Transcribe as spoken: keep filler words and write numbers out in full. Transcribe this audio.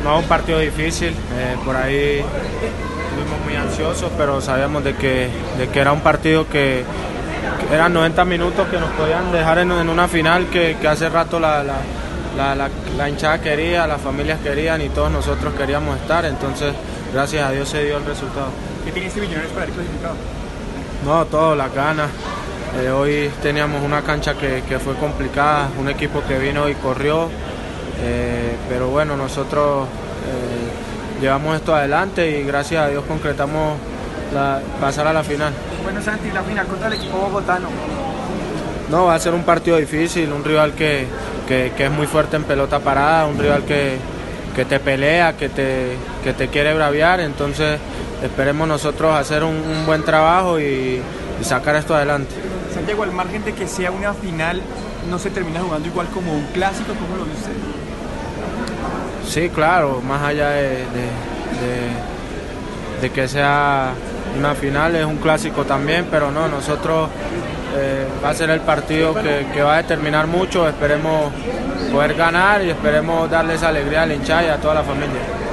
no es un partido difícil, eh, por ahí estuvimos muy ansiosos, pero sabíamos de que, de que era un partido que, que eran noventa minutos que nos podían dejar en, en una final que, que hace rato la, la, la, la, la hinchada quería, las familias querían y todos nosotros queríamos estar, entonces gracias a Dios se dio el resultado. ¿Qué tiene este Millonarios para ir clasificado? No, todo, las ganas. Eh, hoy teníamos una cancha que, que fue complicada, un equipo que vino y corrió, eh, pero bueno, nosotros eh, llevamos esto adelante y gracias a Dios concretamos la, pasar a la final. Bueno, Santi, la final contra el equipo bogotano. No, va a ser un partido difícil, un rival que, que, que es muy fuerte en pelota parada, un rival que, que te pelea, que te, que te quiere braviar, entonces esperemos nosotros hacer un, un buen trabajo y, y sacar esto adelante. Santiago, al margen de que sea una final, ¿no se termina jugando igual como un clásico? ¿Cómo lo ve usted? Sí, claro, más allá de, de, de, de que sea una final, es un clásico también, pero no, nosotros eh, va a ser el partido que, que va a determinar mucho, esperemos poder ganar y esperemos darles alegría al hinchada y a toda la familia.